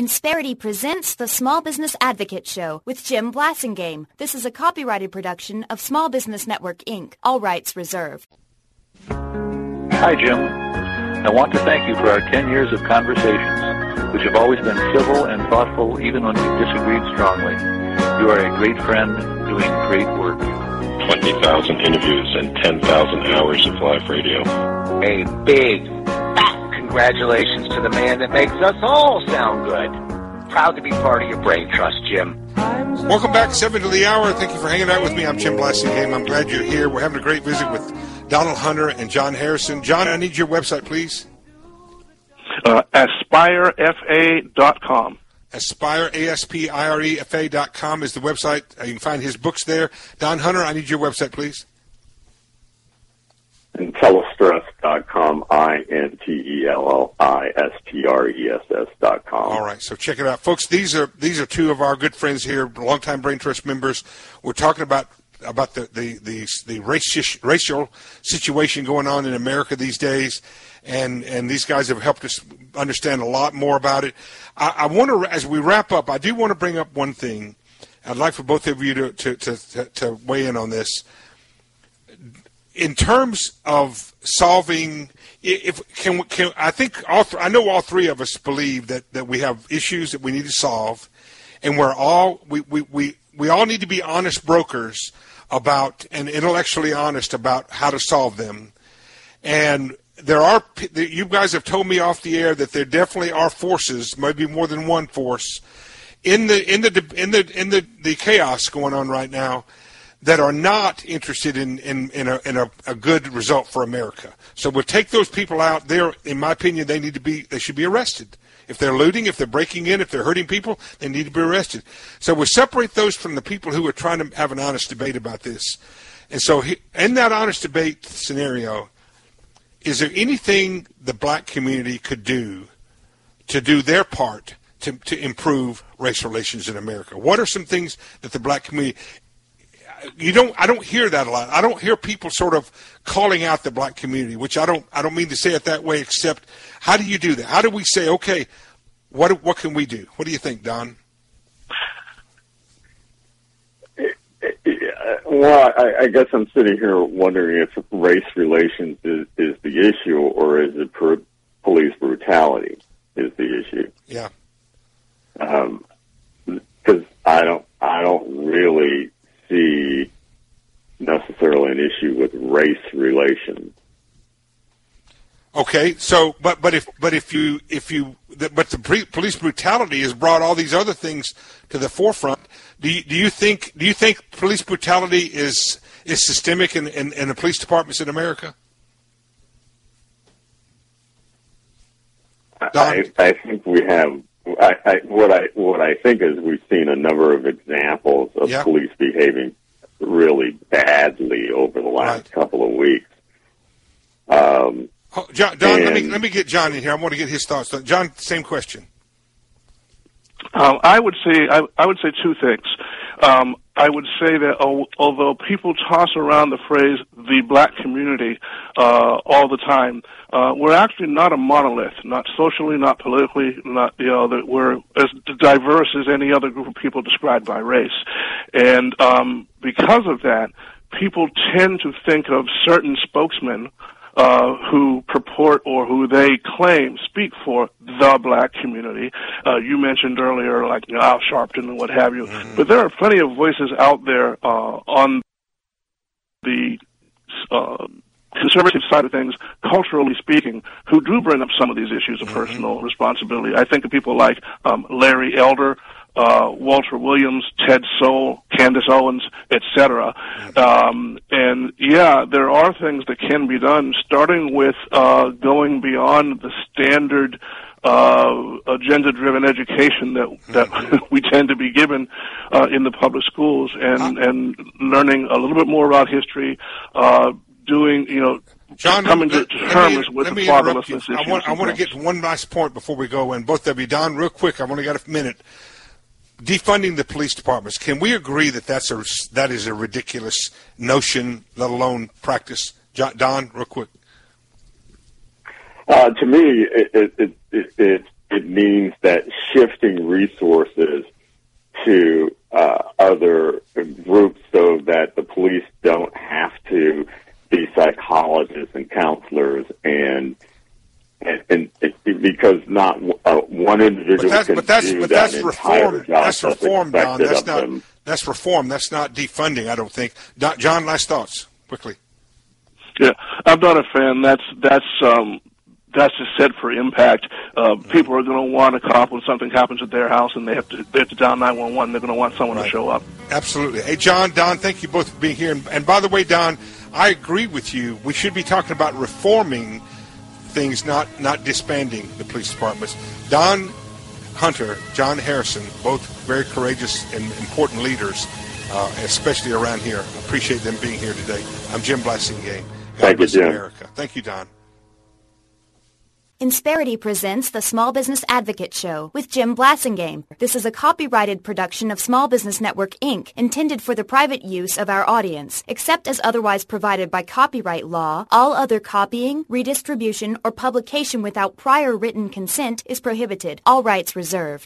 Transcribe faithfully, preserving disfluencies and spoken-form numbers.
Insperity presents the Small Business Advocate Show with Jim Blasingame. This is a copyrighted production of Small Business Network, Incorporated. All rights reserved. Hi, Jim. I want to thank you for our ten years of conversations, which have always been civil and thoughtful even when we disagreed strongly. You are a great friend doing great work. twenty thousand interviews and ten thousand hours of live radio. A big, fat congratulations to the man that makes us all sound good. Proud to be part of your brain trust, Jim. Welcome back, seven to the hour. Thank you for hanging out with me. I'm Jim Blasingame. I'm glad you're here. We're having a great visit with Donald Hunter and John Harrison. John, I need your website, please. Uh, aspire F A dot com. Aspire, A S P I R E F A dot com is the website. Uh, you can find his books there. Don Hunter, I need your website, please. Intellistress dot com, I N T E L L I S T R E S S dot com. All right, so check it out. Folks, these are these are two of our good friends here, longtime Brain Trust members. We're talking about about the, the, the, the racial, racial situation going on in America these days, and, and these guys have helped us understand a lot more about it. I, I want to, as we wrap up, I do want to bring up one thing. I'd like for both of you to, to, to, to weigh in on this. In terms of solving, if can, can I think all th- I know all three of us believe that, that we have issues that we need to solve, and we're all we, we, we, we all need to be honest brokers about and intellectually honest about how to solve them. And there are you guys have told me off the air that there definitely are forces, maybe more than one force, in the in the in the in the, the chaos going on right now, that are not interested in, in, in, a, in a, a good result for America. So we'll take those people out there. In my opinion, they need to be, they should be arrested. If they're looting, if they're breaking in, if they're hurting people, they need to be arrested. So we'll separate those from the people who are trying to have an honest debate about this. And so he, in that honest debate scenario, is there anything the black community could do to do their part to, to improve race relations in America? What are some things that the black community... You don't. I don't hear that a lot. I don't hear people sort of calling out the black community, which I don't. I don't mean to say it that way. Except, how do you do that? How do we say, okay, what what can we do? What do you think, Don? Well, I, I guess I'm sitting here wondering if race relations is, is the issue, or is it per, police brutality is the issue? Yeah. Um, because I don't. I don't really see necessarily an issue with race relations. Okay, so but but if but if you if you but the pre- police brutality has brought all these other things to the forefront. Do you, do you think do you think police brutality is is systemic in, in, in the police departments in America? I, I think we have. I, I, what I what I think is we've seen a number of examples of yeah. police behaving really badly over the last right. couple of weeks. Um, oh, John, Don, let me let me get John in here. I want to get his thoughts. John, same question. Um, I would say I, I would say two things. Um, I would say that oh, although people toss around the phrase "the black community" uh, all the time, uh, we're actually not a monolith. Not socially, not politically, not you know that we're as diverse as any other group of people described by race. And um, because of that, people tend to think of certain spokesmen Uh, who purport or who they claim speak for the black community. Uh, you mentioned earlier, like you know, Al Sharpton and what have you. Mm-hmm. But there are plenty of voices out there uh, on the uh, conservative side of things, culturally speaking, who do bring up some of these issues of mm-hmm. personal responsibility. I think of people like um, Larry Elder, Uh, Walter Williams, Ted Sowell, Candace Owens, et cetera. Um, and yeah, there are things that can be done, starting with uh, going beyond the standard uh, agenda-driven education that that we tend to be given uh, in the public schools, and and learning a little bit more about history, uh, doing you know. John, coming let, to terms let me, with let the me interrupt you. fatherlessness I want, I want to get to one last point before we go, and both of you, Don, real quick. I've only got a minute. Defunding the police departments. Can we agree that that's a that is a ridiculous notion, let alone practice? John, Don, real quick. Uh, to me, it, it, it, it, it's it means that shifting resources to uh, other groups so that the police don't have to be psychologists and counselors and and, and it, because not uh, one individual but that's, can but that's, do but that that's entire reform. job That's reform, Don. expected That's of not. them. That's reform. That's not defunding. I don't think. Don, John, last thoughts quickly. Yeah, I'm not a fan. That's that's um, that's just set for impact. Uh, people are going to want a cop when something happens at their house, and they have to they have to dial nine one one. They're going to want someone Right. to show up. Absolutely. Hey, John, Don, thank you both for being here. And, and by the way, Don, I agree with you. We should be talking about reforming things, not not disbanding the police departments. Don Hunter, John Harrison, both very courageous and important leaders, uh, especially around here. I appreciate them being here today. I'm Jim Blasingame. God Thank you, bless Jim. America. Thank you, Don. Insperity presents the Small Business Advocate Show with Jim Blasingame. This is a copyrighted production of Small Business Network, Incorporated, intended for the private use of our audience. Except as otherwise provided by copyright law, all other copying, redistribution, or publication without prior written consent is prohibited. All rights reserved.